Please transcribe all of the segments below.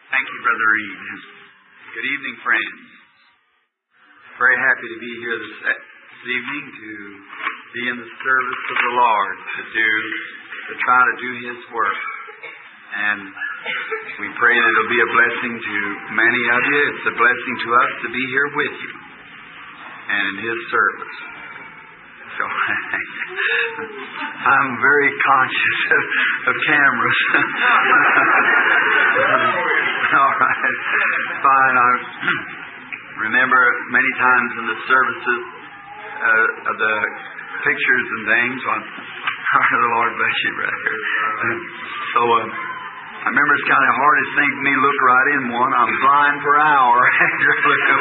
Thank you, Brother Reed. Good evening, friends. Very happy to be here this evening to be in the service of the Lord, to try to do His work. And we pray that it'll be a blessing to many of you. It's a blessing to us to be here with you and in His service. So I'm very conscious of cameras. All right. Fine. I remember many times in the services of the pictures and things. The Lord bless you, brother. So I remember it's kind of the hardest thing for me to look right in one. I'm blind for an hour after looking.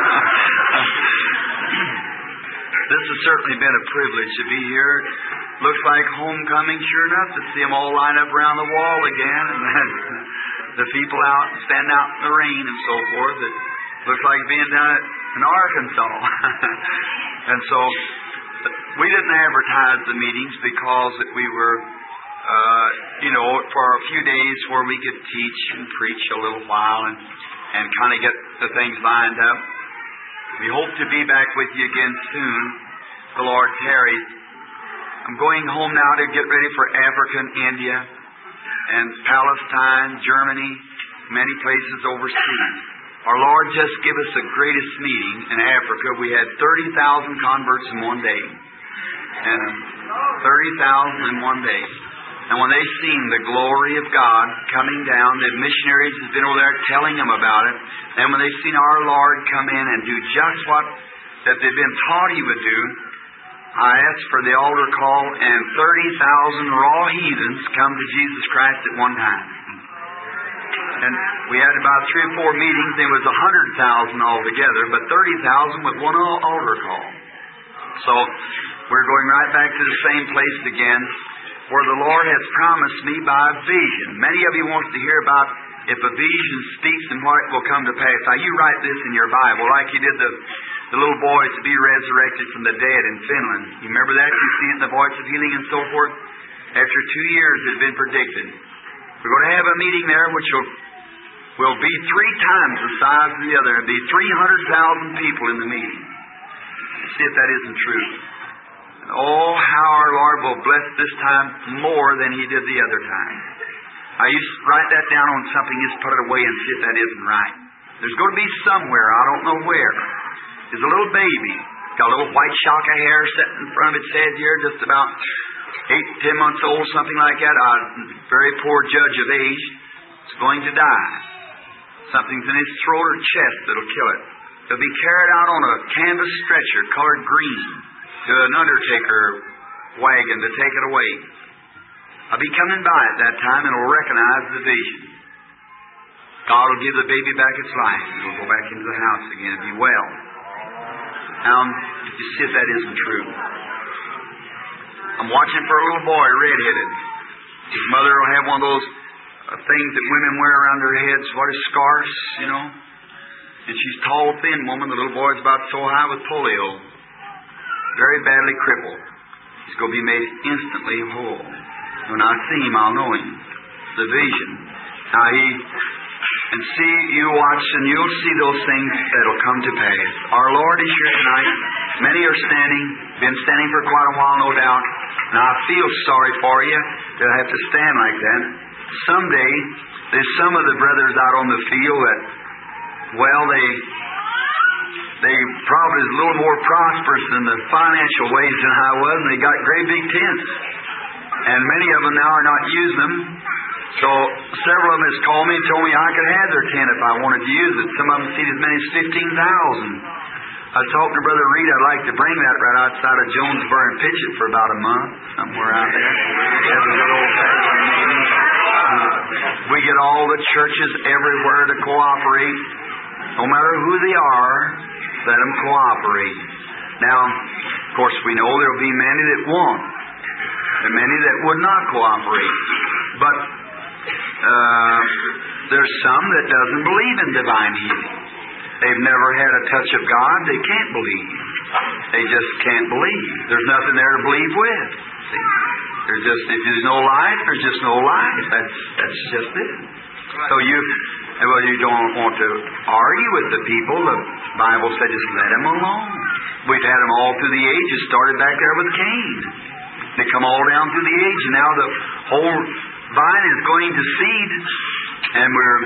This has certainly been a privilege to be here. Looks like homecoming, sure enough, to see them all line up around the wall again, and the people out standing out in the rain and so forth. It looks like being down in Arkansas. And so we didn't advertise the meetings because that we were, for a few days where we could teach and preach a little while and kind of get the things lined up. We hope to be back with you again soon, the Lord tarries. I'm going home now to get ready for Africa and India and Palestine, Germany, many places overseas. Our Lord just gave us the greatest meeting in Africa. We had 30,000 converts in one day. And 30,000 in one day. And when they seen the glory of God coming down, the missionaries have been over there telling them about it. And when they seen our Lord come in and do just what that they've been taught He would do, I asked for the altar call, and 30,000 raw heathens come to Jesus Christ at one time. And we had about 3 or 4 meetings. There was 100,000 altogether, but 30,000 with one altar call. So we're going right back to the same place again, where the Lord has promised me by vision. Many of you want to hear about if a vision speaks and what will come to pass. Now, you write this in your Bible, like you did the little boy to be resurrected from the dead in Finland. You remember that? You see it in the Voice of Healing and so forth. After 2 years, it had been predicted. We're going to have a meeting there which will be 3 times the size of the other. It'll be 300,000 people in the meeting. See if that isn't true. Oh, how our Lord will bless this time more than He did the other time. I used to write that down on something, just put it away and see if that isn't right. There's going to be somewhere, I don't know where. There's a little baby, got a little white shock of hair sitting in front of its head here, just about 8, 10 months old, something like that. A very poor judge of age. It's going to die. Something's in his throat or chest that'll kill it. It'll be carried out on a canvas stretcher colored green to an undertaker wagon to take it away. I'll be coming by at that time and will recognize the vision. God will give the baby back its life. It will go back into the house again and be well. Now, you see if that isn't true. I'm watching for a little boy, red-headed. His mother will have one of those things that women wear around their heads. What is scarves, And she's tall, thin woman. The little boy's about so high with polio. Very badly crippled. He's going to be made instantly whole. When I see him, I'll know him. The vision. Now and see, you watch and you'll see those things that'll come to pass. Our Lord is here tonight. Many are been standing for quite a while, no doubt. And I feel sorry for you to have to stand like that. Someday, there's some of the brothers out on the field that, they probably is a little more prosperous in the financial ways than I was, and they got great big tents. And many of them now are not using them. So several of them has called me and told me I could have their tent if I wanted to use it. Some of them see as many as 15,000. I was talking to Brother Reed, I'd like to bring that right outside of Jonesboro and pitch it for about a month, somewhere out there. We get all the churches everywhere to cooperate. No matter who they are, let them cooperate. Now, of course, we know there will be many that won't, and many that would not cooperate. But there's some that doesn't believe in divine healing. They've never had a touch of God. They can't believe. They just can't believe. There's nothing there to believe with. See? If there's no life, there's just no life. That's just it. So Well, you don't want to argue with the people. The Bible said just let them alone. We've had them all through the ages. Started back there with Cain. They come all down through the age, and now the whole vine is going to seed. And we're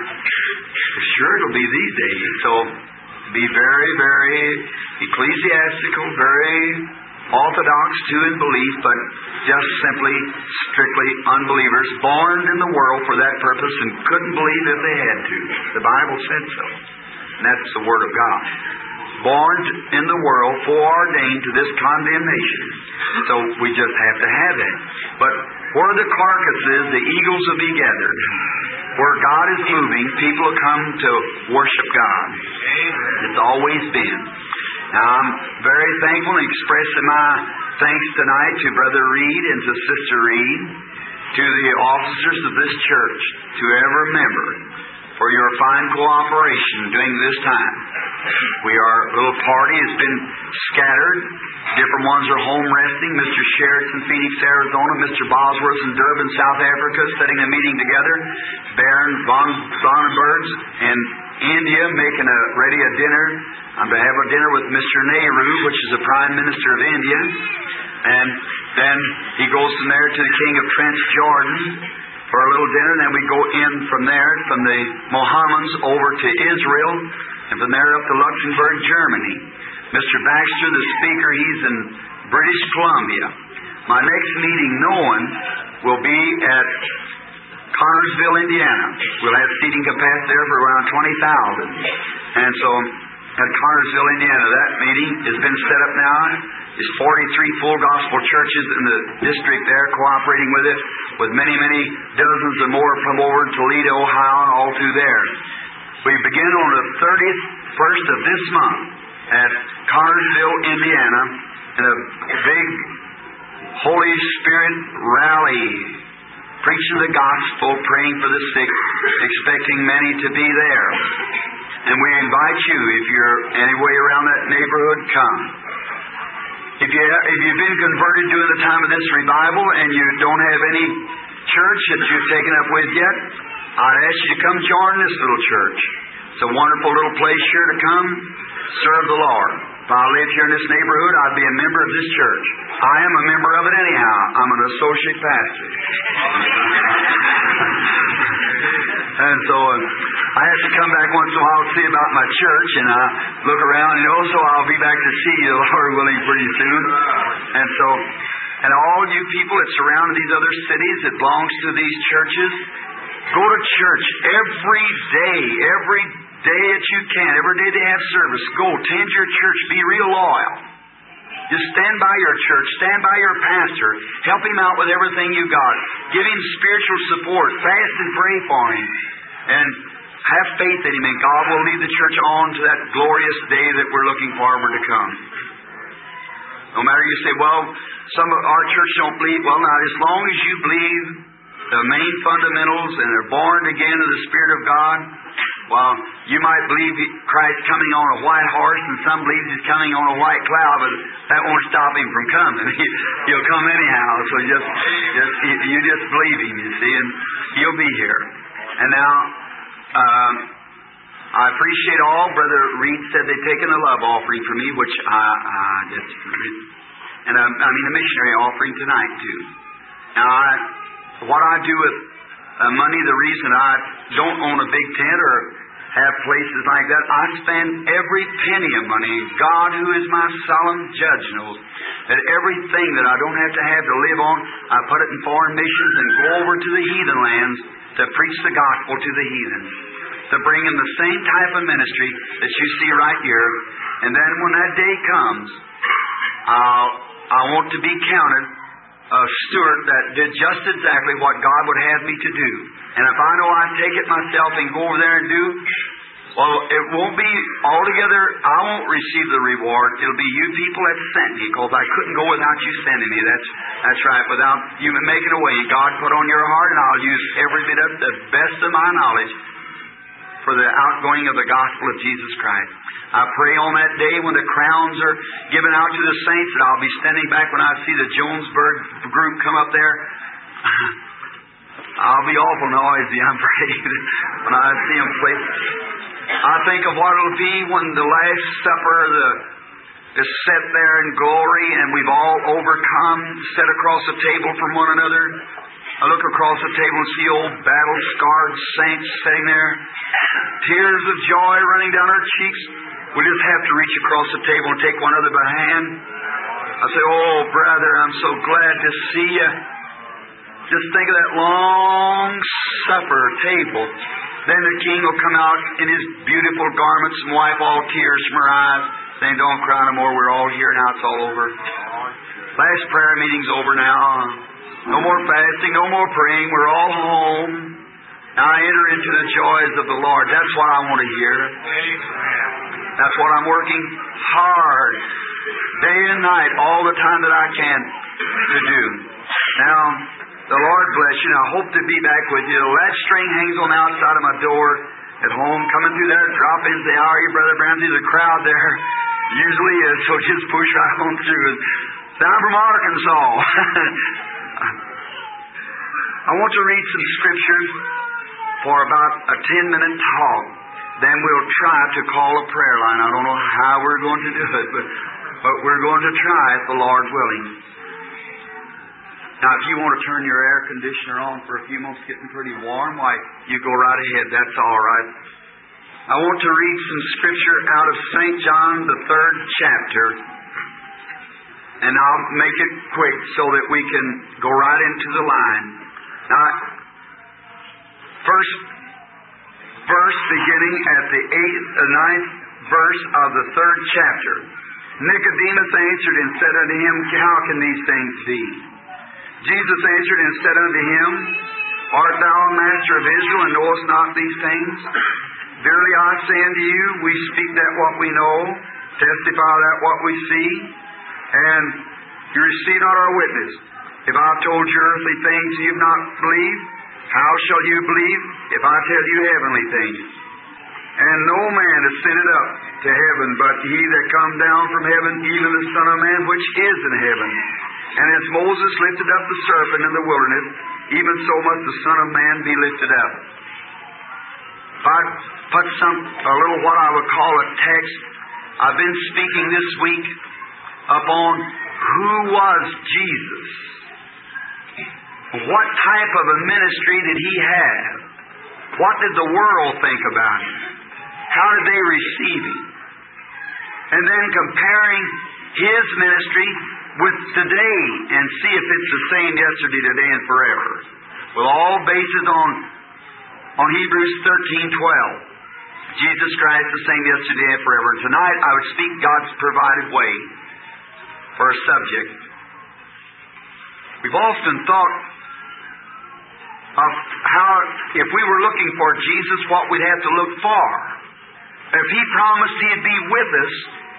sure it'll be these days. So be very, very ecclesiastical, very orthodox too in belief, but just simply, strictly unbelievers, born in the world for that purpose and couldn't believe if they had to. The Bible said so. And that's the Word of God. Born in the world, foreordained to this condemnation. So we just have to have it. But where the carcass is, the eagles will be gathered. Where God is moving, people will come to worship God. It's always been. Now, I'm very thankful and expressing my thanks tonight to Brother Reed and to Sister Reed, to the officers of this church, to every member, for your fine cooperation during this time. Our little party has been scattered. Different ones are home resting. Mr. Sherritt's in Phoenix, Arizona. Mr. Bosworth's in Durban, South Africa, setting a meeting together. Baron von Sonnenberg's in India, making ready a dinner. I'm to have a dinner with Mr. Nehru, which is the Prime Minister of India. And then he goes from there to the King of Transjordan for a little dinner. And then we go in from there, from the Mohammedans over to Israel. And from there up to Luxembourg, Germany. Mr. Baxter, the speaker, he's in British Columbia. My next meeting, known, will be at Connersville, Indiana. We'll have seating capacity there for around 20,000. And so, at Connersville, Indiana, that meeting has been set up now. There's 43 full gospel churches in the district there cooperating with it, with many, many dozens and more from over in Toledo, Ohio, and all through there. We begin on the 31st of this month at Connersville, Indiana, in a big Holy Spirit rally, preaching the gospel, praying for the sick, expecting many to be there. And we invite you, if you're anyway around that neighborhood, come. If you've been converted during the time of this revival and you don't have any church that you've taken up with yet, I'd ask you to come join this little church. It's a wonderful little place here to come serve the Lord. If I lived here in this neighborhood, I'd be a member of this church. I am a member of it anyhow. I'm an associate pastor. And so I have to come back once in a while to see about my church, and I look around, so I'll be back to see you, Lord willing, pretty soon. And all you people that surround these other cities that belongs to these churches, go to church every day that you can. Every day they have service. Go, tend your church. Be real loyal. Just stand by your church. Stand by your pastor. Help him out with everything you got. Give him spiritual support. Fast and pray for him. And have faith in him. And God will lead the church on to that glorious day that we're looking forward to come. No matter you say, well, some of our church don't believe. Well, now, as long as you believe the main fundamentals and are born again of the Spirit of God, well, you might believe Christ coming on a white horse, and some believe He's coming on a white cloud, but that won't stop Him from coming. He'll come anyhow. So you just believe Him, you see, and He'll be here. And now, I appreciate all. Brother Reed said they've taken a love offering from me, which and a missionary offering tonight too. Now, what I do with money, the reason I don't own a big tent or have places like that, I spend every penny of money. God, who is my solemn judge, knows that everything that I don't have to live on, I put it in foreign missions and go over to the heathen lands to preach the gospel to the heathens, to bring them the same type of ministry that you see right here. And then when that day comes, I want to be counted a steward that did just exactly what God would have me to do. And if I know I take it myself and go over there and do, well, it won't be altogether, I won't receive the reward. It'll be you people that sent me, because I couldn't go without you sending me. That's right. Without you making a way, God put on your heart, and I'll use every bit of the best of my knowledge for the outgoing of the gospel of Jesus Christ. I pray on that day when the crowns are given out to the saints that I'll be standing back when I see the Jonesburg group come up there. I'll be awful noisy, I'm afraid, when I see them play. I think of what it'll be when the Last Supper is set there in glory and we've all overcome, set across the table from one another. I look across the table and see old battle-scarred saints sitting there, tears of joy running down our cheeks. We just have to reach across the table and take one another by the hand. I say, oh, brother, I'm so glad to see you. Just think of that long supper table. Then the king will come out in his beautiful garments and wipe all tears from her eyes, saying, don't cry no more, we're all here now, it's all over. Last prayer meeting's over now. No more fasting, no more praying, we're all home. Now I enter into the joys of the Lord. That's what I want to hear. That's what I'm working hard, day and night, all the time that I can to do. Now, the Lord bless you. I hope to be back with you. The latch string hangs on the outside of my door at home. Coming through there, drop in, say, how are you, Brother Brown? There's a crowd there. Usually is, so just push right on through. Say, I'm from Arkansas. I want to read some scriptures for about a 10-minute talk. Then we'll try to call a prayer line. I don't know how we're going to do it, but we're going to try if the Lord's willing. Now, if you want to turn your air conditioner on for a few moments, getting pretty warm, why, you go right ahead. That's all right. I want to read some scripture out of St. John, the 3rd chapter. And I'll make it quick so that we can go right into the line. Now, first verse beginning at the 9th verse of the 3rd chapter. Nicodemus answered and said unto him, how can these things be? Jesus answered and said unto him, art thou a master of Israel, and knowest not these things? Verily I say unto you, we speak that what we know, testify that what we see, and you receive not our witness. If I have told you earthly things and you have not believed, how shall you believe if I tell you heavenly things? And no man ascended up to heaven, but he that come down from heaven, even the Son of Man which is in heaven. And as Moses lifted up the serpent in the wilderness, even so must the Son of Man be lifted up. If I put a little what I would call a text, I've been speaking this week upon who was Jesus. What type of a ministry did he have? What did the world think about him? How did they receive him? And then comparing his ministry with today and see if it's the same yesterday, today, and forever. With all bases on Hebrews 13:12. Jesus Christ the same yesterday and forever. Tonight I would speak God's provided way for a subject. We've often thought of how, if we were looking for Jesus, what we'd have to look for. If He promised He'd be with us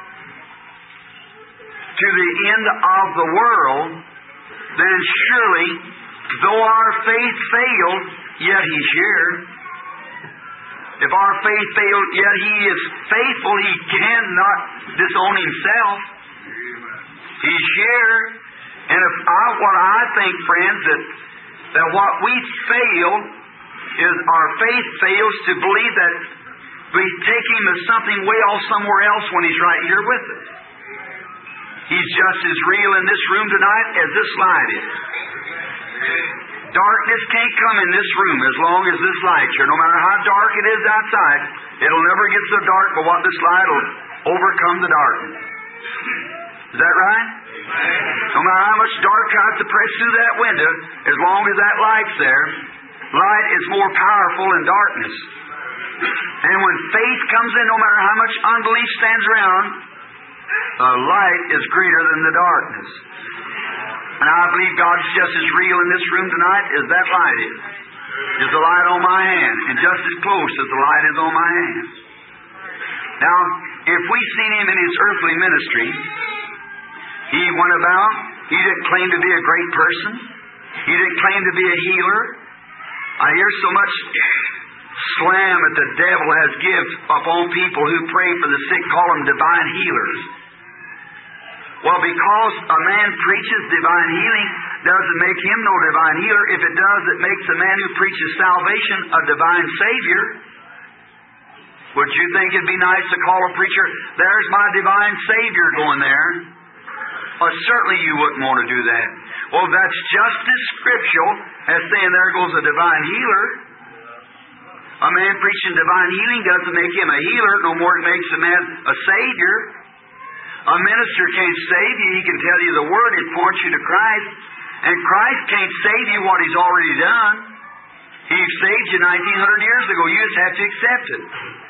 to the end of the world, then surely, though our faith failed, yet He's here. If our faith failed, yet He is faithful. He cannot disown Himself. He's here. And what I think, friends, that what we fail is our faith fails to believe that we take Him as something way off somewhere else when He's right here with us. He's just as real in this room tonight as this light is. Darkness can't come in this room as long as this light's here. No matter how dark it is outside, it'll never get so dark but what this light will overcome the darkness. Is that right? No matter how much dark tries to press through that window, as long as that light's there, light is more powerful than darkness. And when faith comes in, no matter how much unbelief stands around, the light is greater than the darkness. And I believe God's just as real in this room tonight as that light is. Is the light on my hand, and just as close as the light is on my hand. Now, if we've seen Him in His earthly ministry, He went about, He didn't claim to be a great person. He didn't claim to be a healer. I hear so much slam that the devil has give upon people who pray for the sick, call them divine healers. Well, because a man preaches divine healing doesn't make him no divine healer. If it does, it makes the man who preaches salvation a divine Savior. Would you think it'd be nice to call a preacher, there's my divine Savior going there? Well, certainly you wouldn't want to do that. Well, that's just as scriptural as saying there goes a divine healer. A man preaching divine healing doesn't make him a healer, no more than it makes a man a Savior. A minister can't save you. He can tell you the Word and point you to Christ. And Christ can't save you what He's already done. He saved you 1900 years ago. You just have to accept it.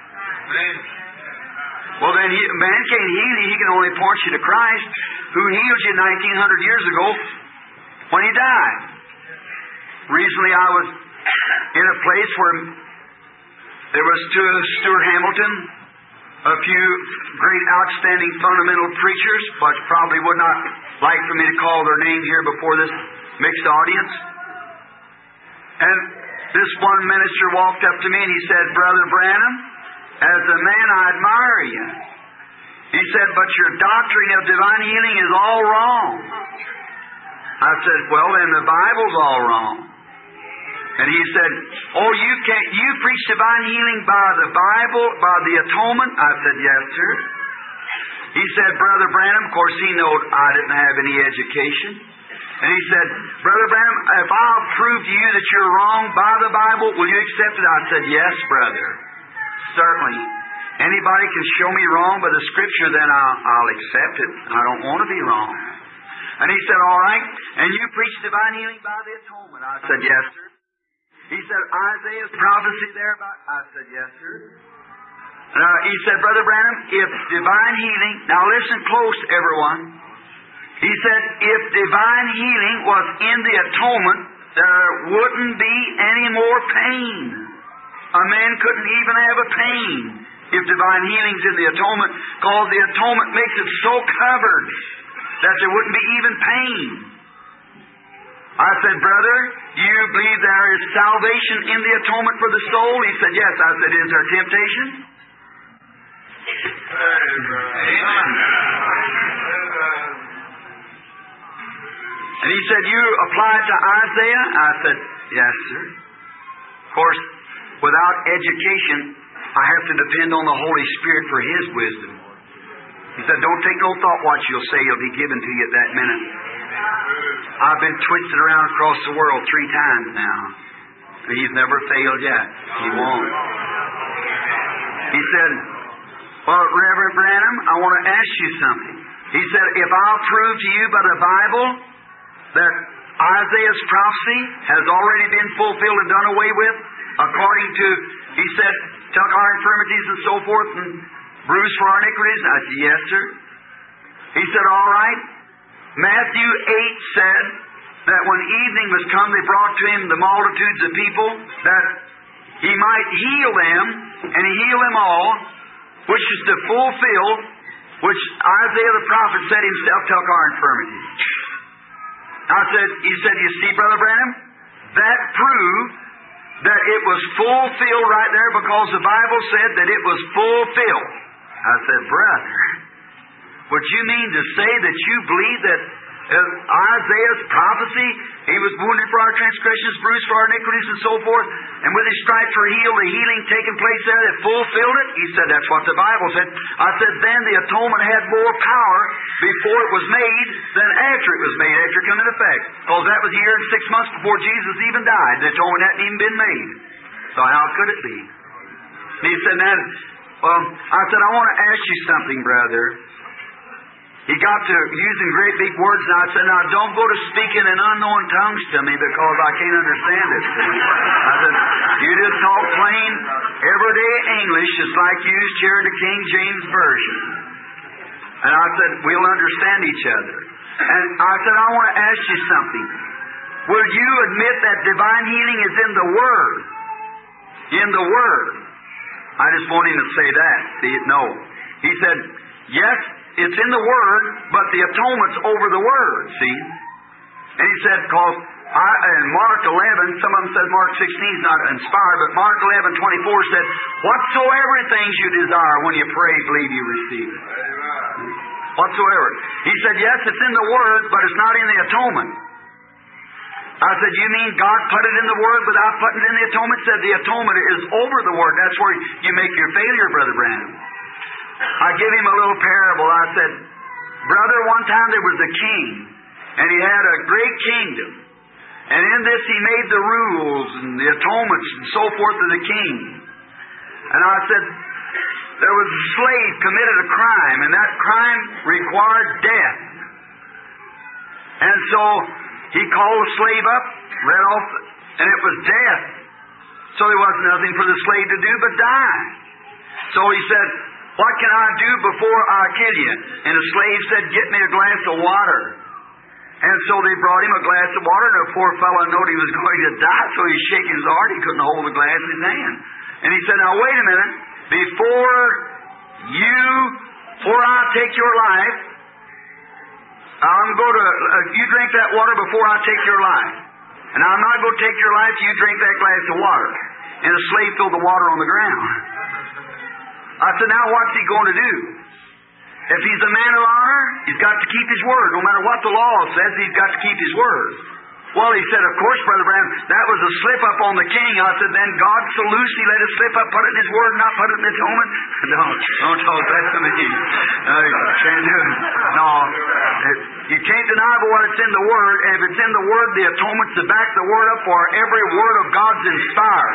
Well, then, man can't heal you. He can only point you to Christ, who healed you 1900 years ago when He died. Recently, I was in a place where there was Stuart Hamilton, a few great outstanding fundamental preachers, but probably would not like for me to call their names here before this mixed audience. And this one minister walked up to me and he said, Brother Branham, as a man I admire you. He said, but your doctrine of divine healing is all wrong. I said, well, then the Bible's all wrong. And he said, oh, you preach divine healing by the Bible, by the atonement? I said, yes, sir. He said, Brother Branham, of course he knew I didn't have any education. And he said, Brother Branham, if I'll prove to you that you're wrong by the Bible, will you accept it? I said, yes, brother. Certainly. Anybody can show me wrong by the Scripture, then I'll accept it. I don't want to be wrong. And he said, all right, and you preach divine healing by the atonement? I said, yes, sir. He said, Isaiah's prophecy there about... I said, yes, sir. He said, Brother Branham, if divine healing... Now listen close, everyone. He said, if divine healing was in the atonement, there wouldn't be any more pain. A man couldn't even have a pain if divine healing's in the atonement, because the atonement makes it so covered that there wouldn't be even pain. I said, Brother, you believe there is salvation in the atonement for the soul? He said, yes. I said, is there temptation? And he said, you applied to Isaiah? I said, yes, sir. Of course, without education, I have to depend on the Holy Spirit for His wisdom. He said, don't take no thought what you'll say. It'll be given to you at that minute. I've been twisted around across the world 3 times now. And He's never failed yet. He won't. He said, well, Reverend Branham, I want to ask you something. He said, if I'll prove to you by the Bible that Isaiah's prophecy has already been fulfilled and done away with, according to, he said, took our infirmities and so forth and bruised for our iniquities. I said, yes, sir. He said, all right. Matthew 8 said that when evening was come, they brought to Him the multitudes of people that He might heal them, and He healed them all, which is to fulfill, which Isaiah the prophet said himself took our infirmities. He said, you see, Brother Branham, that proved that it was fulfilled right there because the Bible said that it was fulfilled. I said, brother, would you mean to say that you believe that Isaiah's prophecy, He was wounded for our transgressions, bruised for our iniquities, and so forth, and with His stripes were healed, the healing taking place there that fulfilled it? He said, that's what the Bible said. I said, then the atonement had more power before it was made than after it was made, after it came into effect. Because that was a year and 6 months before Jesus even died. The atonement hadn't even been made. So how could it be? And he said, I said, I want to ask you something, brother. He got to using great big words, and I said, now don't go to speaking in unknown tongues to me because I can't understand it. I said, you just talk plain, everyday English just like used here in the King James Version. And I said, we'll understand each other. And I said, I want to ask you something. Will you admit that divine healing is in the Word? In the Word. I just want him to say that. See, no. He said, yes, it's in the Word, but the atonement's over the Word, see? And he said, because in Mark 11, some of them said Mark 16 is not inspired, but Mark 11:24 said, whatsoever things you desire when you pray, believe you receive it. Whatsoever. He said, yes, it's in the Word, but it's not in the atonement. I said, you mean God put it in the Word without putting it in the atonement? Said the atonement is over the Word. That's where you make your failure, Brother Branham. I gave him a little parable. I said, brother, one time there was a king, and he had a great kingdom. And in this he made the rules and the atonements and so forth of the king. And I said, there was a slave committed a crime, and that crime required death. And so he called the slave up, read off, and it was death. So there was nothing for the slave to do but die. So he said, what can I do before I kill you? And the slave said, get me a glass of water. And so they brought him a glass of water, and the poor fellow knew he was going to die, so he's shaking his heart. He couldn't hold the glass in his hand. And he said, now wait a minute. Before I take your life, I'm going to, you drink that water before I take your life. And I'm not going to take your life, you drink that glass of water. And the slave threw the water on the ground. I said, now what's he going to do? If he's a man of honor, he's got to keep his word. No matter what the law says, he's got to keep his word. Well, he said, of course, Brother Branham, that was a slip-up on the king. I said, then God so loosely let it slip up, put it in his word, not put it in his atonement? Don't talk that to me. Can't do it. No. You can't deny but what it's in the word, and if it's in the word, the atonement's to back the word up, for every word of God's inspired.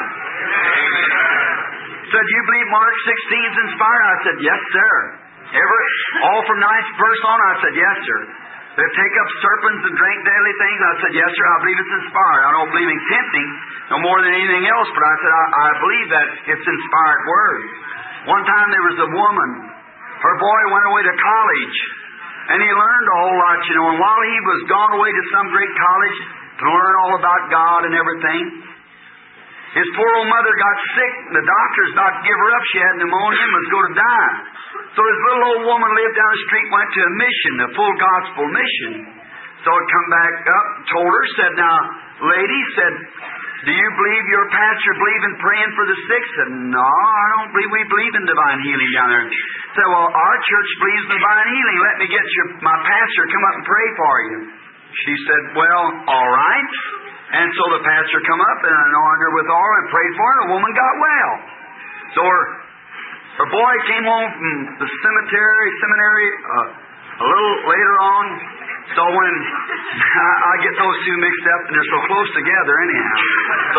Said, do you believe Mark 16 is inspired? I said, yes, sir. All from 9th verse on, I said, yes, sir. They take up serpents and drink deadly things. I said, yes, sir, I believe it's inspired. I don't believe in tempting no more than anything else, but I said, I believe that it's inspired word. One time there was a woman. Her boy went away to college, and he learned a whole lot, and while he was gone away to some great college to learn all about God and everything, his poor old mother got sick. The doctors not give her up. She had pneumonia and was going to die. So this little old woman lived down the street, went to a mission, a full gospel mission. So it come back up, told her, said, now, lady, said, do you believe your pastor believe in praying for the sick? Said, no, I don't believe we believe in divine healing down there. Said, well, our church believes in divine healing. Let me get my pastor come up and pray for you. She said, well, all right. And so the pastor come up and anointed her with oil and prayed for her, and the woman got well. So her boy came home from the seminary a little later on. So when I get those two mixed up, and they're so close together anyhow. So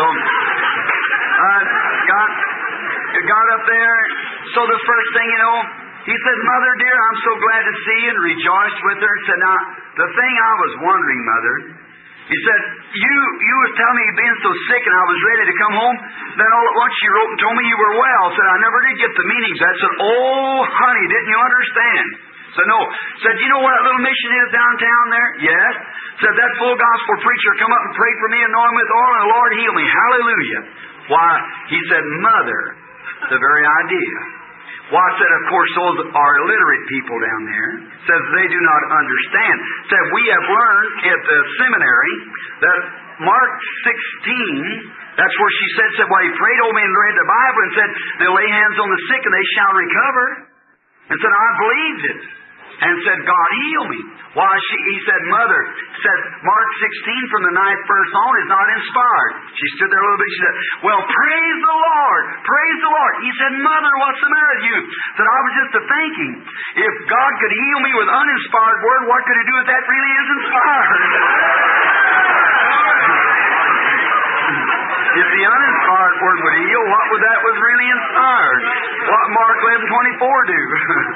got up there. So the first thing he said, Mother dear, I'm so glad to see you, and rejoiced with her. He said, now, the thing I was wondering, Mother, he said, you was telling me you'd been so sick and I was ready to come home. Then all at once you wrote and told me you were well. Said, I never did get the meaning of that. Said, oh, honey, didn't you understand? Said, no. Said, you know what that little mission is downtown there? Yes. Said, that full gospel preacher come up and prayed for me, anointed with oil, and the Lord healed me. Hallelujah. Why, he said, Mother, the very idea. Why, said, of course, those are illiterate people down there. Says they do not understand. Said, we have learned at the seminary that Mark 16, that's where she said, well, he prayed over me and read the Bible and said, they'll lay hands on the sick and they shall recover. And said, I believed it. And said, God heal me. Why, he said, Mother, said, Mark 16 from the 9th verse on is not inspired. She stood there a little bit. She said, well, praise the Lord. Praise the Lord. He said, Mother, what's the matter with you? Said, I was just thinking, if God could heal me with uninspired word, what could he do if that really is inspired? If the uninspired word would heal, what would that was really inspired? What Mark 11:24 do?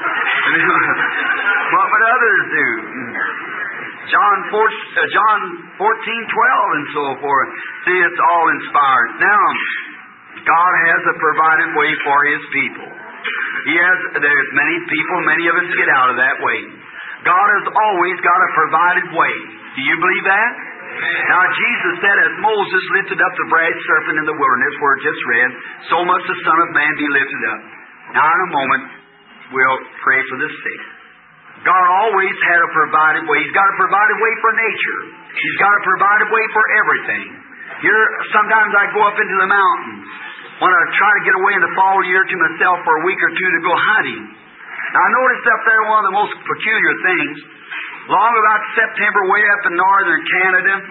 What would others do? John 14:12 and so forth. See, it's all inspired. Now, God has a provided way for His people. There's many people, many of us get out of that way. God has always got a provided way. Do you believe that? Now, Jesus said, as Moses lifted up the brass serpent in the wilderness, where it just read, so must the Son of Man be lifted up. Now, in a moment, we'll pray for the sick. God always had a provided way. He's got a provided way for nature. He's got a provided way for everything. Here, sometimes I go up into the mountains when I try to get away in the fall year to myself for a week or two to go hunting. Now, I noticed up there one of the most peculiar things. Long about September, way up in northern Canada,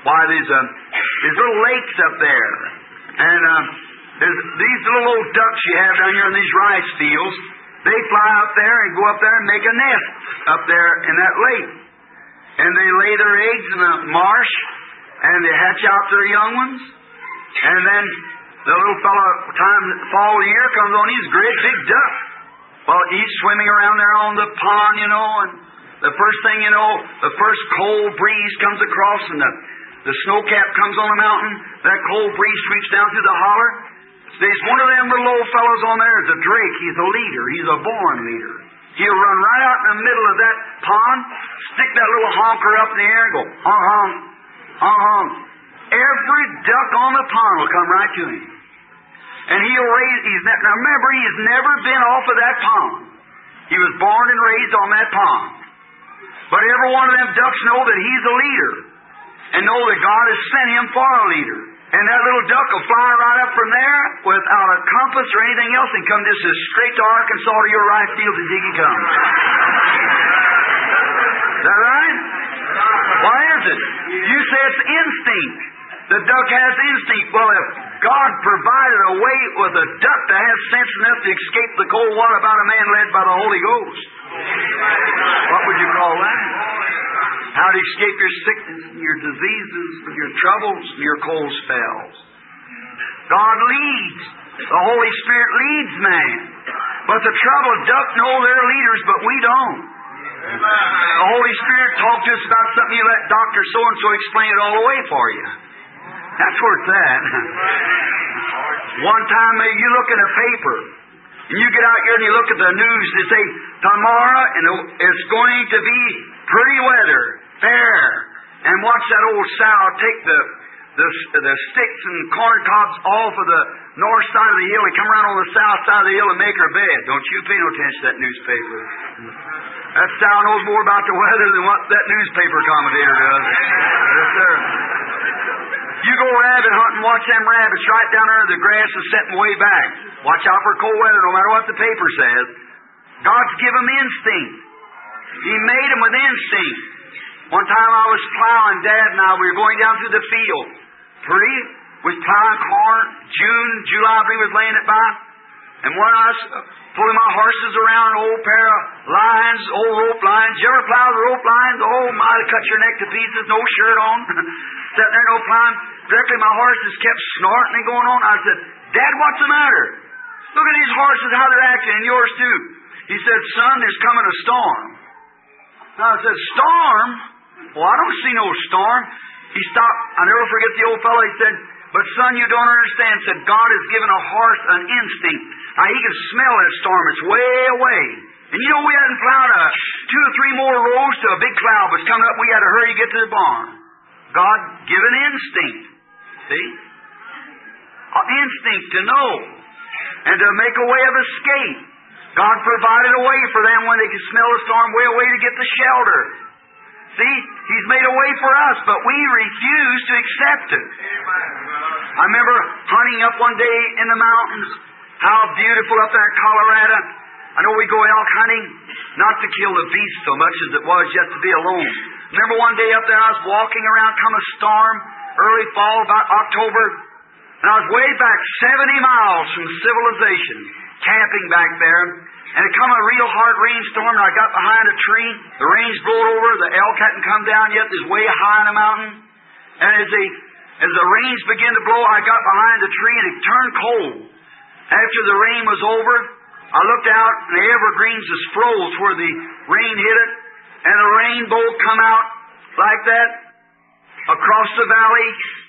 Why, there's little lakes up there. And there's these little old ducks you have down here in these rice fields. They fly up there and go up there and make a nest up there in that lake. And they lay their eggs in the marsh, and they hatch out their young ones. And then the little fellow, time fall of the year comes on, he's a great big duck. Well, he's swimming around there on the pond, and the first thing you know, the first cold breeze comes across, and the snow cap comes on the mountain. That cold breeze sweeps down through the holler. There's one of them little old fellows on there is a drake. He's a leader. He's a born leader. He'll run right out in the middle of that pond, stick that little honker up in the air and go, honk, honk, honk, honk. Every duck on the pond will come right to him. And he'll raise, now remember, he's never been off of that pond. He was born and raised on that pond. But every one of them ducks know that he's a leader and know that God has sent him for a leader. And that little duck will fly right up from there without a compass or anything else and come just as straight to Arkansas to your rice fields as he can come. Is that right? Why is it? You say it's instinct. The duck has instinct. Well, if God provided a way with a duck to have sense enough to escape the cold, what about a man led by the Holy Ghost? What would you call that? How to escape your sickness and your diseases and your troubles and your cold spells. God leads. The Holy Spirit leads man. But the trouble, ducks know they're leaders, but we don't. The Holy Spirit talked to us about something, you let Dr. So-and-so explain it all the way for you. That's where it's at. One time you look at a paper, and you get out here and you look at the news, they say, tomorrow it's going to be pretty weather, fair. And watch that old sow take the sticks and corn cobs off of the north side of the hill and come around on the south side of the hill and make her bed. Don't you pay no attention to that newspaper. That sow knows more about the weather than what that newspaper commentator does. Yes, sir. You go rabbit hunting, watch them rabbits right down there in the grass and setting way back. Watch out for cold weather, no matter what the paper says. God's given them instinct. He made them with instinct. One time I was plowing, Dad and I, we were going down through the field. Was plowing corn, July, I believe was laying it by. And when I was pulling my horses around an old pair of lines, old rope lines. You ever plow the rope lines? Oh my, they cut your neck to pieces, no shirt on. Sitting there, no plowing. Directly my horses kept snorting and going on. I said, Dad, what's the matter? Look at these horses, how they're acting, and yours too. He said, son, there's coming a storm. I said, storm? Well, I don't see no storm. He stopped. I'll never forget the old fellow. He said, but son, you don't understand. Said, God has given a horse an instinct. Now, he can smell that storm. It's way away. And you know, we hadn't plowed 2 or 3 more rows to a big cloud was coming up. We had to hurry to get to the barn. God given instinct. See? An instinct to know. And to make a way of escape. God provided a way for them when they could smell the storm, way away to get the shelter. See? He's made a way for us, but we refuse to accept it. I remember hunting up one day in the mountains. How beautiful up there in Colorado. I know we go elk hunting, not to kill the beast so much as it was just to be alone. Remember one day up there I was walking around, come a storm, early fall, about October, and I was way back 70 miles from civilization, camping back there, and it come a real hard rainstorm, and I got behind a tree. The rain's blowed over, the elk hadn't come down yet, it was way high in the mountain, and as the rains began to blow, I got behind the tree, and it turned cold. After the rain was over, I looked out, and the evergreens was froze where the rain hit it, and a rainbow come out like that across the valley.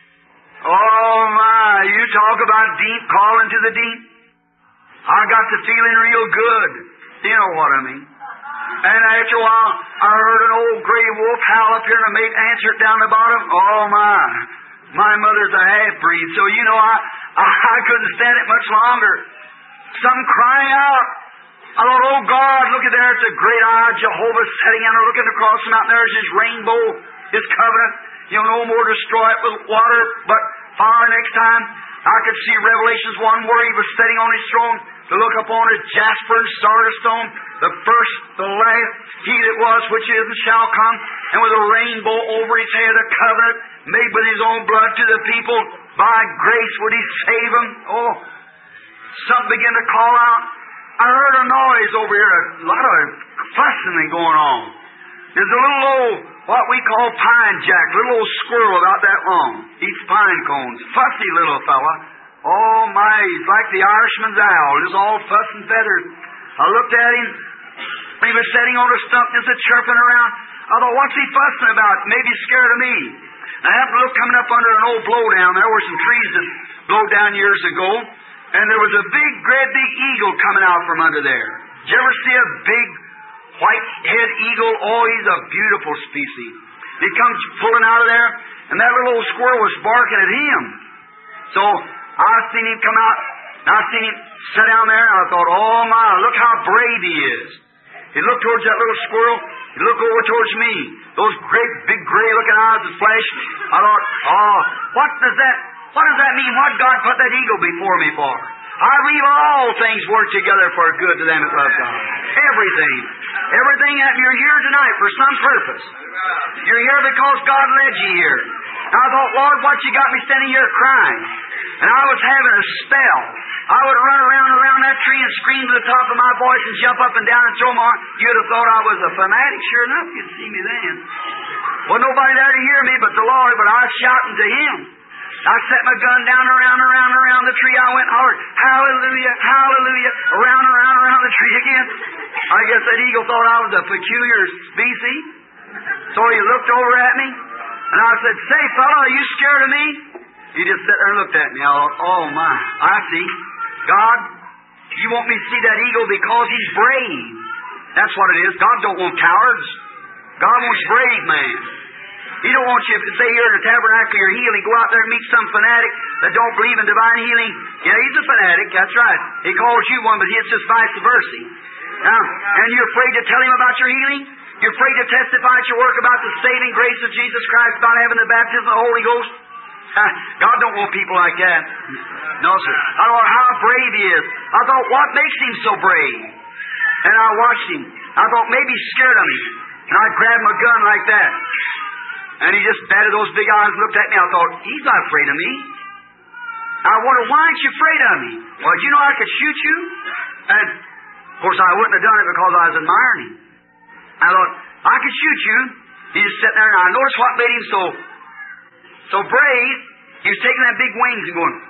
Oh my, you talk about deep, calling to the deep. I got the feeling real good. You know what I mean. And after a while, I heard an old gray wolf howl up here, and a mate answered down the bottom. Oh my mother's a half-breed, so you know I couldn't stand it much longer. Some crying out. I thought, oh God, look at there, it's a great eye, Jehovah sitting down there looking across the mountain. There's His rainbow, His covenant. He'll no more destroy it with water, but fire next time. I could see Revelations 1 where He was sitting on His throne to look upon His jasper and sardis stone, the first, the last, He that was, which is, and shall come, and with a rainbow over His head, a covenant, made with His own blood to the people. By grace would He save them. Oh, something began to call out. I heard a noise over here, a lot of fussing going on. There's a little old, what we call pine jack, little old squirrel about that long. Eats pine cones. Fussy little fella. Oh my, he's like the Irishman's owl. He's all fuss and feathers. I looked at him. He was sitting on a stump just chirping around. I thought, what's he fussing about? Maybe he's scared of me. I happened to look coming up under an old blowdown. There were some trees that blowed down years ago. And there was a great big eagle coming out from under there. Did you ever see a big white-head eagle? Oh, he's a beautiful species. He comes pulling out of there, and that little old squirrel was barking at him. So I seen him come out, and I seen him sit down there, and I thought, oh my, look how brave he is. He looked towards that little squirrel. He looked over towards me. Those great, big, gray-looking eyes that flashed. I thought, oh, what does that mean? What God put that eagle before me for? I believe all things work together for good to them that love God. Everything. Everything that you're here tonight for some purpose. You're here because God led you here. And I thought, Lord, what you got me standing here crying? And I was having a spell. I would run around that tree and scream to the top of my voice and jump up and down and throw my arm. You'd have thought I was a fanatic. Sure enough, you'd see me then. Well, nobody there to hear me but the Lord, but I was shouting to Him. I set my gun down around the tree. I went and hollered, hallelujah, hallelujah, around the tree again. I guess that eagle thought I was a peculiar species. So he looked over at me, and I said, say, fella, are you scared of me? He just sat there and looked at me. I thought, oh my, I see. God, you want me to see that eagle because he's brave. That's what it is. God don't want cowards. God wants brave man. He don't want you to stay here in the tabernacle you're healing, go out there and meet some fanatic that don't believe in divine healing. Yeah, he's a fanatic, that's right. He calls you one, but it's just vice versa. And you're afraid to tell him about your healing? You're afraid to testify at your work about the saving grace of Jesus Christ, about having the baptism of the Holy Ghost? God don't want people like that. No, sir. I thought how brave he is. I thought, what makes him so brave? And I watched him. I thought maybe he's scared of me. And I grabbed my gun like that. And he just batted those big eyes and looked at me. I thought, he's not afraid of me. I wondered, why aren't you afraid of me? Well, you know I could shoot you? And, of course, I wouldn't have done it because I was admiring him. I thought, I could shoot you. He just sat there, and I noticed what made him so brave. He was taking that big wings and going.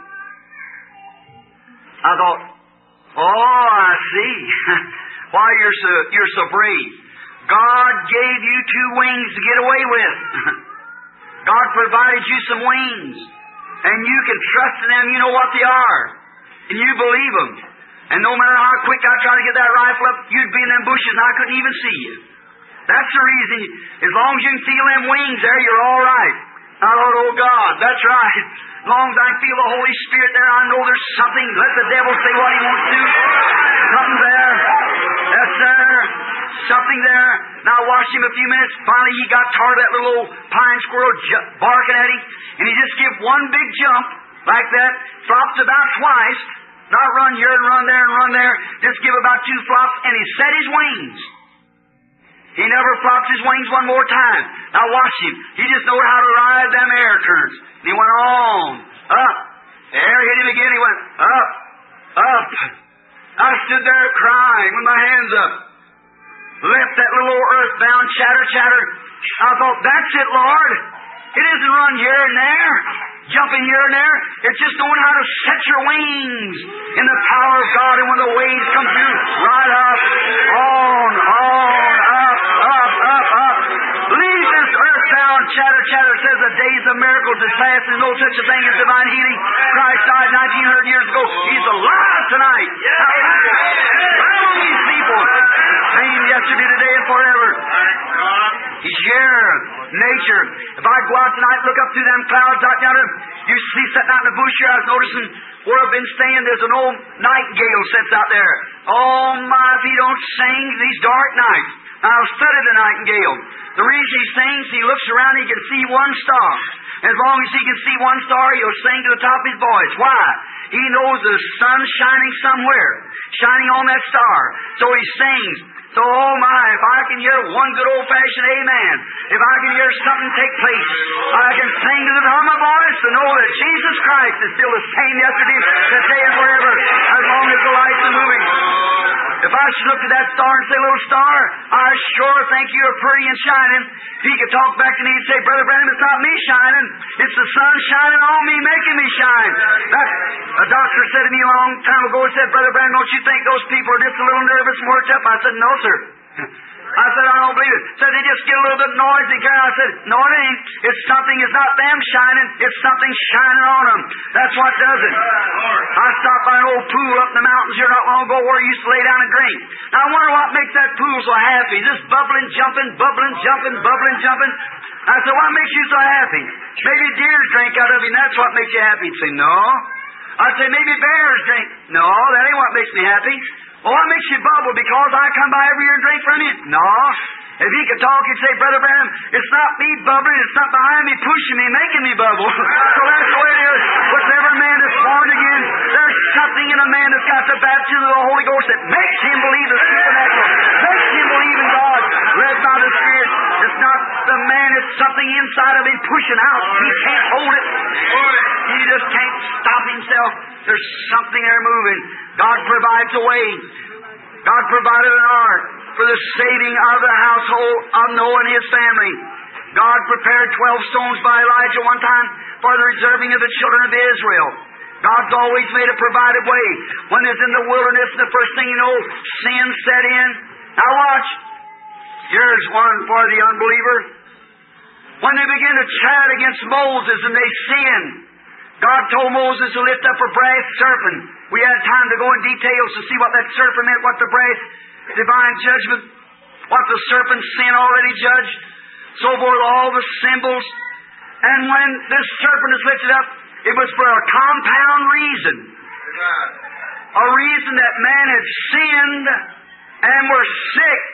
I thought, oh, I see. Why you're so brave. God gave you 2 wings to get away with. God provided you some wings. And you can trust in them. You know what they are. And you believe them. And no matter how quick I try to get that rifle up, you'd be in them bushes and I couldn't even see you. That's the reason. As long as you can feel them wings there, you're all right. I thought, oh God, that's right. As long as I feel the Holy Spirit there, I know there's something. Let the devil say what he wants to. Something there. Yes, sir. Something there. Now I watched him a few minutes. Finally, he got tired of that little old pine squirrel barking at him. And he just gave one big jump like that. Flopped about twice. Not run here and run there and run there. Just give about 2 flops. And he set his wings. He never flopped his wings one more time. Now watch him. He just knowed how to ride them air currents. And he went on. Up. Air hit him again. He went up. Up. I stood there crying with my hands up. Left that little old earthbound chatter. I thought, that's it, Lord. It isn't run here and there, jumping here and there. It's just knowing how to set your wings in the power of God. And when the waves come through, right up, on, up. Leave this earthbound chatter says the days of miracles is past. There's no such a thing as divine healing. Christ died 1900 years ago. He's alive tonight. Follow these people. Same yesterday, today, and forever. He's here. Nature. If I go out tonight and look up through them clouds out yonder, you see sitting out in the bush here, I was noticing where I've been staying, there's an old nightingale sits out there. Oh my, if he don't sing these dark nights. I've studied the nightingale. The reason he sings, he looks around, he can see one star. As long as he can see one star, he'll sing to the top of his voice. Why? He knows the sun's shining somewhere, shining on that star. So he sings. So, oh my, if I can hear one good old-fashioned amen, if I can hear something take place, I can sing to the top of my voice to know that Jesus Christ is still the same yesterday, today, and forever, as long as the lights are moving. If I should look at that star and say, little star, I sure think you're pretty and shining. If he could talk back to me and say, Brother Branham, it's not me shining, it's the sun shining on me, making me shine. A doctor said to me a long time ago, he said, Brother Branham, don't you think those people are just a little nervous and worked up? I said, no, sir. I said, I don't believe it. Said they just get a little bit noisy. I said, no, it ain't. It's something, it's not them shining, it's something shining on them. That's what does it. I stopped by an old pool up in the mountains here not long ago where I used to lay down and drink. Now I wonder what makes that pool so happy. Just bubbling, jumping, bubbling, jumping, bubbling, jumping. I said, what makes you so happy? Maybe deers drink out of you and that's what makes you happy. He'd say, no. I'd say, maybe bears drink. No, that ain't what makes me happy. Well, what makes you bubble? Because I come by every year and drink from you? No. If he could talk, he'd say, Brother Branham, it's not me bubbling, it's not behind me pushing me, making me bubble. So that's the way it is. Whatever man is born again, there's something in a man that's got the baptism of the Holy Ghost that makes him believe the supernatural, makes him believe in God, led by the Spirit. It's not the man, it's something inside of him pushing out. He can't hold it. He just can't stop himself. There's something there moving. God provides a way. God provided an ark for the saving of the household of Noah and his family. God prepared 12 stones by Elijah one time for the reserving of the children of Israel. God's always made a provided way. When it's in the wilderness, the first thing you know, sin set in. Now watch. Here's one for the unbeliever. When they begin to chat against Moses and they sin, God told Moses to lift up a brass serpent. We had time to go in details to see what that serpent meant, what the brass divine judgment, what the serpent's sin already judged, so forth, all the symbols. And when this serpent is lifted up, it was for a compound reason. A reason that man had sinned and were sick.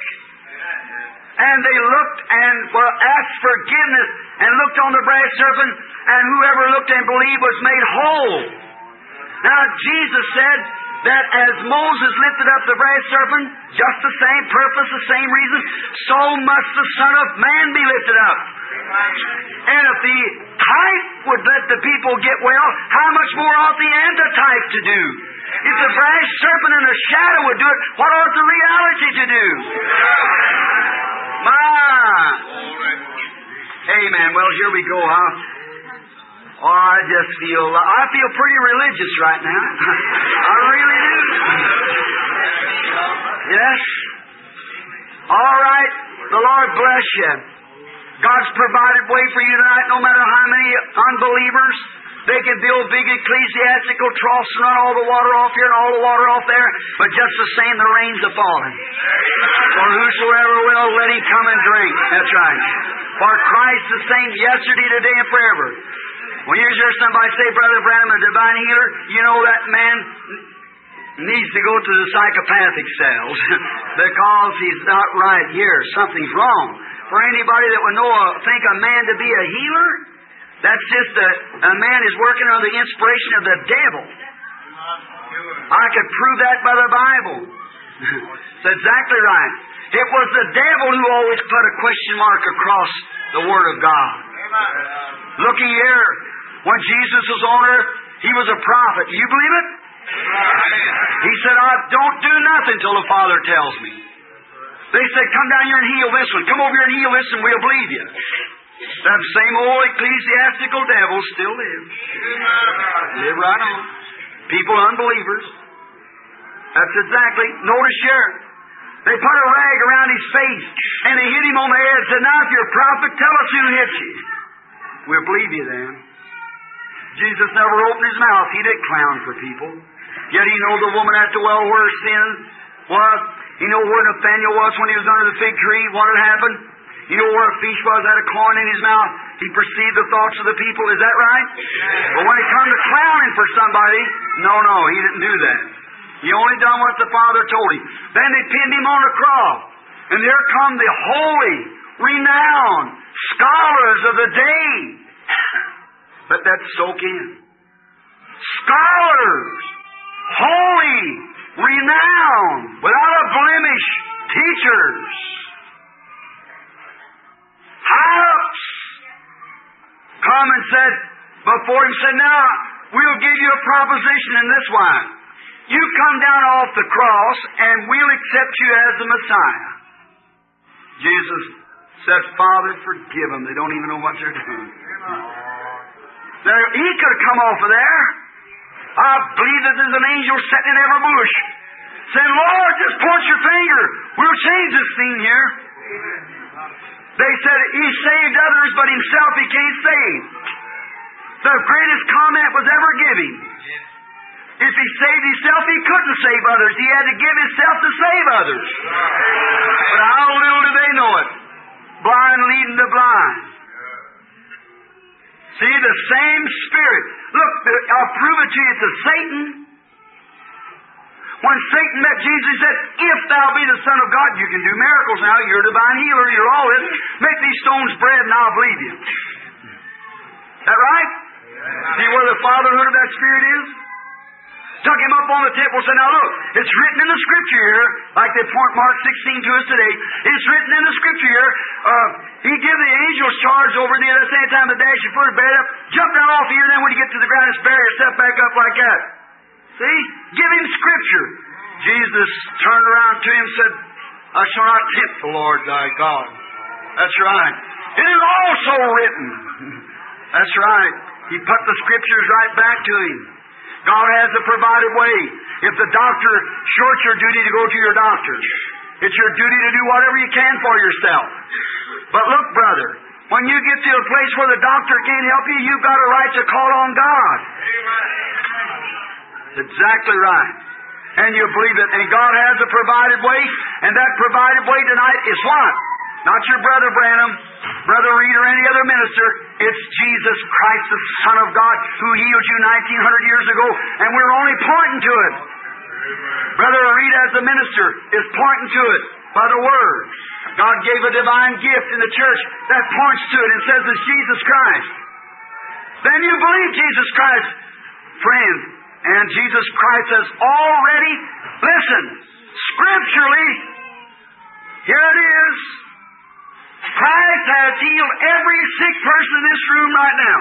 And they looked and asked forgiveness and looked on the brass serpent, and whoever looked and believed was made whole. Now, Jesus said that as Moses lifted up the brass serpent, just the same purpose, the same reason, so must the Son of Man be lifted up. And if the type would let the people get well, how much more ought the antitype to do? If the brass serpent and the shadow would do it, what ought the reality to do? Amen. Well, here we go, huh? Oh, I feel pretty religious right now. I really do. Yes. All right. The Lord bless you. God's provided way for you tonight, no matter how many unbelievers. They can build big ecclesiastical troughs and run all the water off here and all the water off there, but just the same, the rains are falling. For whosoever will, let him come and drink. That's right. For Christ the same yesterday, today, and forever. When you hear somebody say, Brother Branham, a divine healer, you know that man needs to go to the psychopathic cells because he's not right here. Something's wrong. For anybody that would think a man to be a healer, that's just a man is working under the inspiration of the devil. I could prove that by the Bible. That's exactly right. It was the devil who always put a question mark across the Word of God. Looky here, when Jesus was on earth, He was a prophet. You believe it? He said, I don't do nothing till the Father tells me. They said, come down here and heal this one. Come over here and heal this one, we'll believe you. That same old ecclesiastical devil still lives. Live right on. People unbelievers. That's exactly. Notice here, they put a rag around his face and they hit him on the head and said, now if you're a prophet, tell us who hit you. We'll believe you then. Jesus never opened His mouth. He didn't clown for people. Yet He knew the woman at the well where her sin was. He knew where Nathaniel was when he was under the fig tree. What had happened? You know where a fish was, had a corn in his mouth. He perceived the thoughts of the people. Is that right? But when it come to clowning for somebody, no, he didn't do that. He only done what the Father told him. Then they pinned Him on a cross. And there come the holy, renowned scholars of the day. Let that soak in. scholars, holy, renowned, without a blemish, teachers, high-ups, come and said before him, said, now, we'll give you a proposition in this way. You come down off the cross, and we'll accept you as the Messiah. Jesus said, Father, forgive them. They don't even know what they're doing. He could have come off of there. I believe that there's an angel sitting in every bush saying, Lord, just point your finger. We'll change this thing here. They said he saved others, but himself he can't save. The greatest comment was ever given. If he saved himself, he couldn't save others. He had to give himself to save others. But how little do they know it? Blind leading the blind. See, the same Spirit. Look, I'll prove it to you. It's a Satan. When Satan met Jesus, he said, if thou be the Son of God, you can do miracles now. You're a divine healer. You're all this. Make these stones bread and I'll believe you. Is that right? See where the fatherhood of that Spirit is? Took him up on the table and said, now look, it's written in the Scripture here, like they point Mark 16 to us today. It's written in the Scripture here. He gave the angels charge over there at the same time to dash your foot, bear it up, jump down off here, then when you get to the ground, just bury yourself back up like that. See? Give him Scripture. Jesus turned around to him and said, I shall not tempt the Lord thy God. That's right. It is also written. That's right. He put the Scriptures right back to him. God has a provided way. If the doctor shorts your duty to go to your doctor, it's your duty to do whatever you can for yourself. But look, brother, when you get to a place where the doctor can't help you, you've got a right to call on God. That's exactly right. And you believe it. And God has a provided way, and that provided way tonight is what? Not your brother Branham, Brother Reed, or any other minister. It's Jesus Christ, the Son of God, who healed you 1900 years ago, and we're only pointing to it. Brother Reed, as a minister, is pointing to it by the Word. God gave a divine gift in the church that points to it and says it's Jesus Christ. Then you believe Jesus Christ, friend, and Jesus Christ has already, listen, scripturally, here it is. Christ has healed every sick person in this room right now.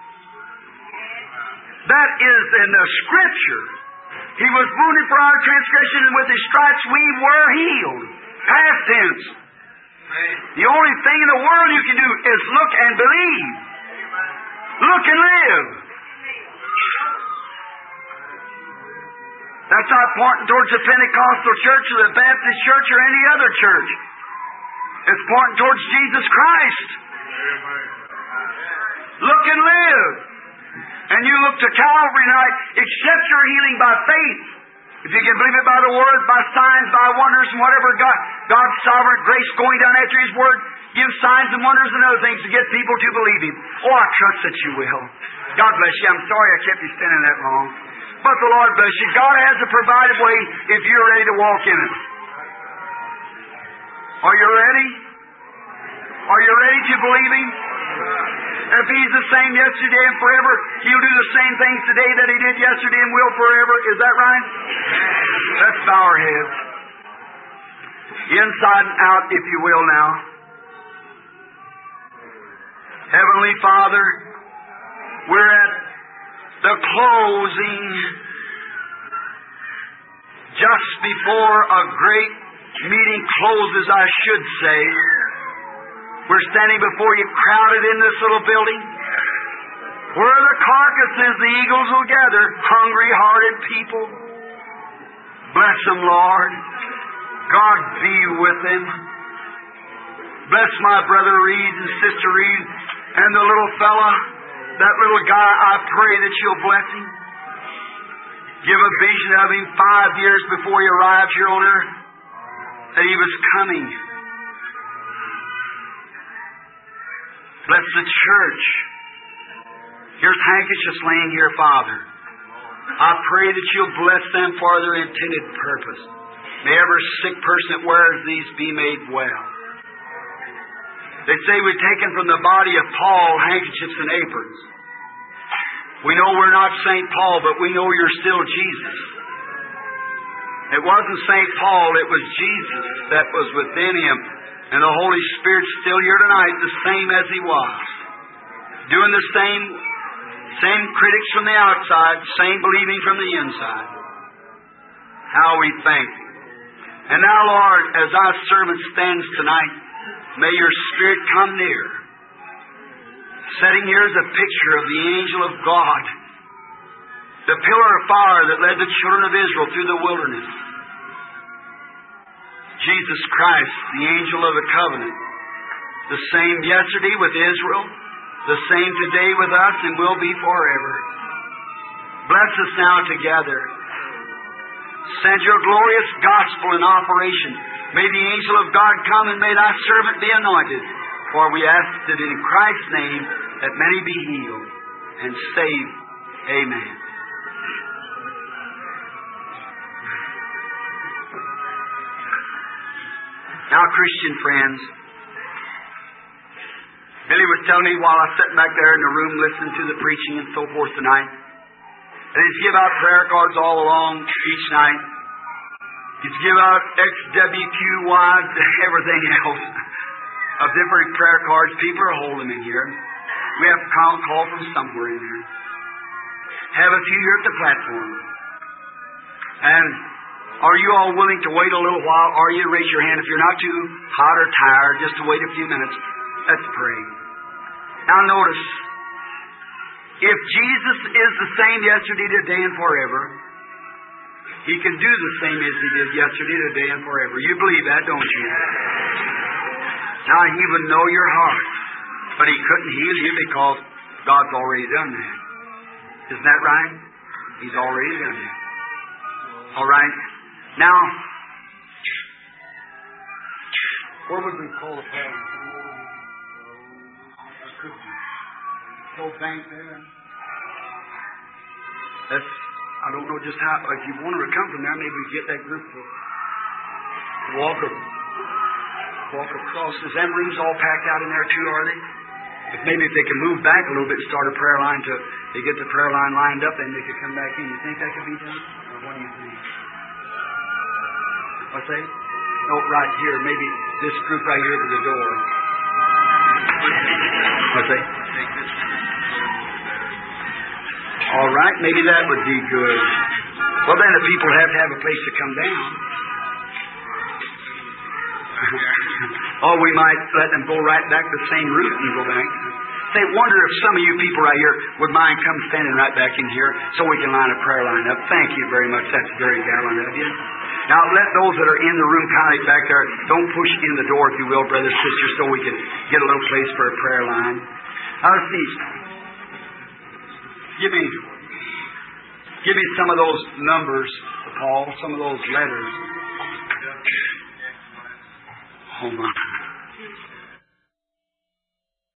That is in the Scripture. He was wounded for our transgression, and with His stripes we were healed. Past tense. The only thing in the world you can do is look and believe. Look and live. That's not pointing towards the Pentecostal church or the Baptist church or any other church. It's pointing towards Jesus Christ. Look and live. And you look to Calvary tonight, accept your healing by faith. If you can believe it by the Word, by signs, by wonders, and whatever God's sovereign grace going down after His Word, give signs and wonders and other things to get people to believe Him. Oh, I trust that you will. God bless you. I'm sorry I kept you standing that long. But the Lord bless you. God has a provided way if you're ready to walk in it. Are you ready? Are you ready to believe Him? If He's the same yesterday and forever, He'll do the same things today that He did yesterday and will forever. Is that right? Let's bow our heads. Inside and out, if you will now. Heavenly Father, we're at the closing, just before a great meeting closes, I should say. We're standing before you, crowded in this little building, where the carcasses, the eagles will gather, hungry-hearted people. Bless them, Lord. God be with them. Bless my brother Reed and sister Reed and the little fella, that little guy. I pray that you'll bless him. Give a vision of him 5 years before he arrived here on earth, that he was coming. Bless the church. Here's handkerchiefs laying here, Father. I pray that you'll bless them for their intended purpose. May every sick person that wears these be made well. They say we've taken from the body of Paul handkerchiefs and aprons. We know we're not St. Paul, but we know you're still Jesus. It wasn't St. Paul, it was Jesus that was within him. And the Holy Spirit's still here tonight, the same as He was. Doing the same critics from the outside, same believing from the inside. How we thank You. And now, Lord, as Thy servant stands tonight, may Your Spirit come near. Sitting here is a picture of the angel of God, the pillar of fire that led the children of Israel through the wilderness. Jesus Christ, the angel of the covenant, the same yesterday with Israel, the same today with us, and will be forever. Bless us now together. Send Your glorious gospel in operation. May the angel of God come, and may Thy servant be anointed. For we ask it in Christ's name, that many be healed and saved. Amen. Now, Christian friends, Billy was telling me while I was sitting back there in the room listening to the preaching and so forth tonight, and he'd give out prayer cards all along each night. He'd give out XWQY, everything else, of different prayer cards. People are holding them in here. We have to call from somewhere in here. Have a few here at the platform. And are you all willing to wait a little while? Are you? Raise your hand if you're not too hot or tired, just to wait a few minutes. Let's pray. Now notice, if Jesus is the same yesterday, today, and forever, He can do the same as He did yesterday, today, and forever. You believe that, don't you? Now, He would know your heart, but He couldn't heal you because God's already done that. Isn't that right? He's already done that. All right. Now, where would we call the prayer? Old bank there. I don't know just how. If you wanted to come from there, maybe we get that group to walk across. Is them rooms all packed out in there too? Are they? Maybe if they can move back a little bit and start a prayer line to get the prayer line lined up, then they could come back in. You think that could be done? Or what do you think? What's that? No, right here. Maybe this group right here to the door. What's that? All right, maybe that would be good. Well, then the people have to have a place to come down. Or we might let them go right back the same route and go back. Say, wonder if some of you people right here would mind come standing right back in here so we can line a prayer line up. Thank you very much. That's very gallant of you. Now, let those that are in the room kind of back there, don't push in the door, if you will, brothers, sisters, so we can get a little place for a prayer line. Now, let's see. Give me some of those numbers, Paul, some of those letters. Oh, my.